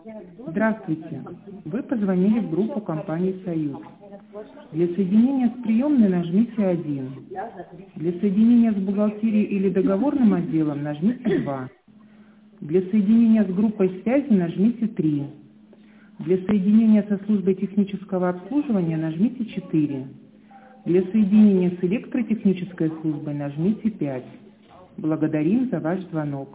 Здравствуйте. Вы позвонили в группу компании «Союз». Для соединения с приемной нажмите 1. Для соединения с бухгалтерией или договорным отделом нажмите 2. Для соединения с группой связи нажмите 3. Для соединения со службой технического обслуживания нажмите 4. Для соединения с электротехнической службой нажмите 5. Благодарим за ваш звонок.